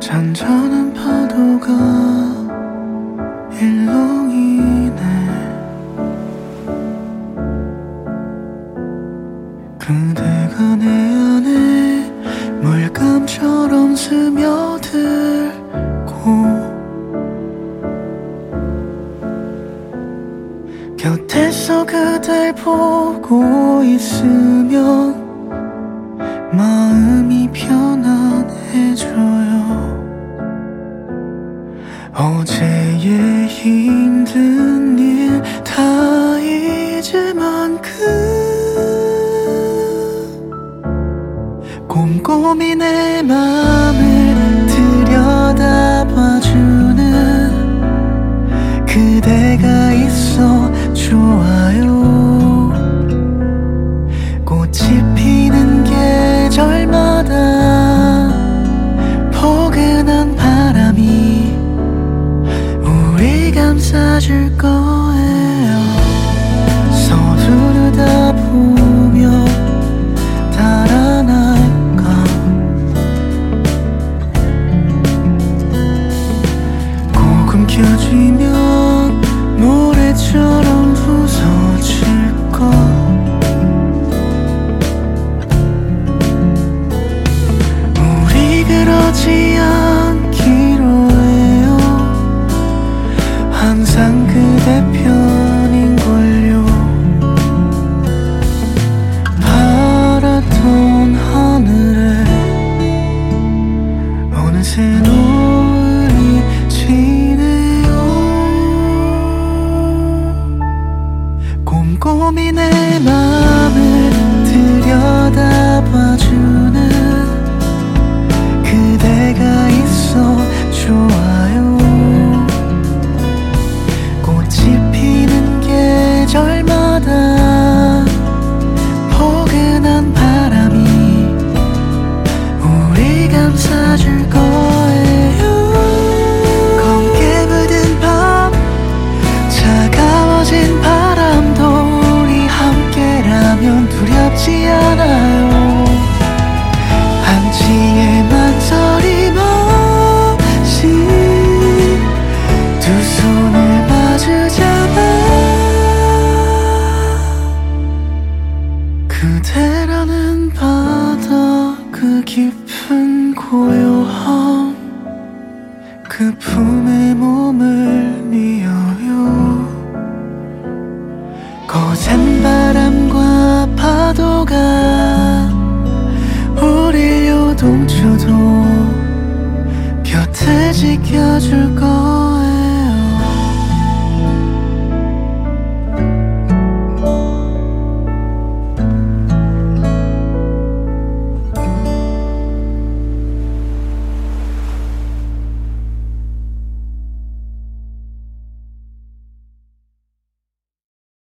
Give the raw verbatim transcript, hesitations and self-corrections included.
잔잔한 파도가 일렁이네. 그대가 내 안에 물감처럼 스며들고 곁에서 그댈 보고 있으면 마음이 편안해져요. 어제의 힘든 일 다 잊을 만큼 꼼꼼히 내 맘을 들여다봐주는 그대가 있어 좋아요. 꽃이 피는 계절마다 포근한 바람이 우리 감싸줄 거예요. 서두르다 보면 달아날까. 고금 켜지면 노래처럼 부서질까. 우리 그러지 않기로 해요. 항상 그대 편인걸요. 파랗던 하늘에 어느새 노을이 지네요. 꼼꼼히 내 맘을 들여다봐주는 그대가 있어 좋아요. 꽃이 피는 계절마다 포근한 바람이 우리 감싸줄 거예요. 검게 묻은 밤 차가워진 바람도 우리 함께라면 두렵지 않아요. 한치의 망설임 없이 두 손을 마주 잡아 그대라는 바다 그 깊은 고요함 그 품에 몸을 뉘어요. 거센 바람과 파도가 우릴 요동쳐도 곁에 지켜줄 거